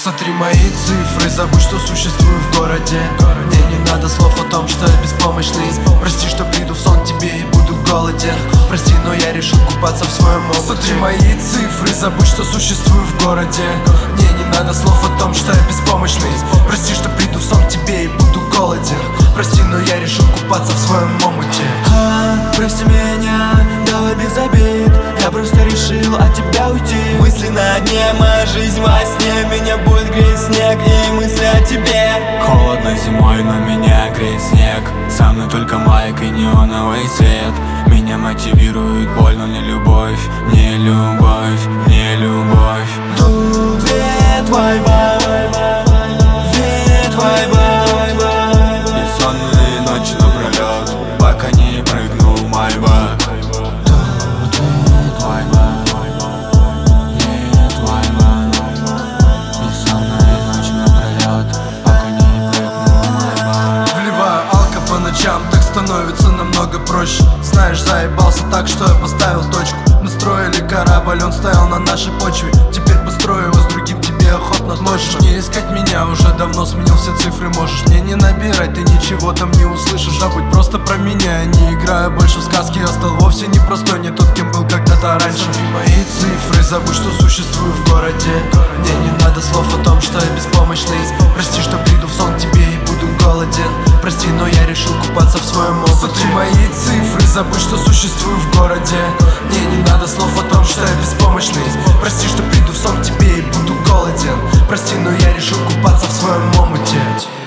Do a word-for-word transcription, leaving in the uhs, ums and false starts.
Сотри мои цифры, забудь, что существую в городе. Мне не надо слов о том, что я беспомощный. Прости, что приду в сон тебе и буду голоден. Прости, но я решил купаться в своем опыте. Сотри мои цифры, забудь, что существую в городе. Мне не надо слов о том, что я беспомощный. Прости, что приду в сон тебе и буду голоден. Прости, но я решил купаться в своем омуте. а, Прости меня, давай без обид. Я просто решил от тебя уйти. Мысли на дне, моя жизнь во сне. Меня будет греть снег и мысли о тебе. Холодно зимой, но меня греет снег. Со мной только майк и неоновый свет. Меня мотивирует боль, но не любовь. Не любовь, не любовь. Тут вет вайба, вет вайба. Бессонные ночи напролет, пока не прыгну в Майбах. Тут вет вайба, вет вайба. Бессонные ночи напролет, пока не прыгну в Майбах. Вливаю алко по ночам, так становится намного проще. Знаешь, заебался так, что я поставил точку. Мы строили корабль, он стоял на нашей почве. Теперь построю его с другим, тебе охотно. Можешь не искать меня, уже давно сменил все цифры. Можешь мне не набирать, ты ничего там не услышишь. Забудь просто про меня, я не играю больше в сказки. Я стал вовсе не простой, не тот, кем был когда-то раньше. Смотри мои цифры, забудь, что существую в городе. Мне не надо слов о том, что я беспомощный. Прости, что приду в сон тебе и буду голоден. Прости, но я решил купаться в своем опыте. Смотри мои цифры, забудь, что существую в городе. Мне не надо слов о том, что я беспомощный. Прости, что приду в сон тебе и буду голоден. Прости, но я решил купаться в своем омуте.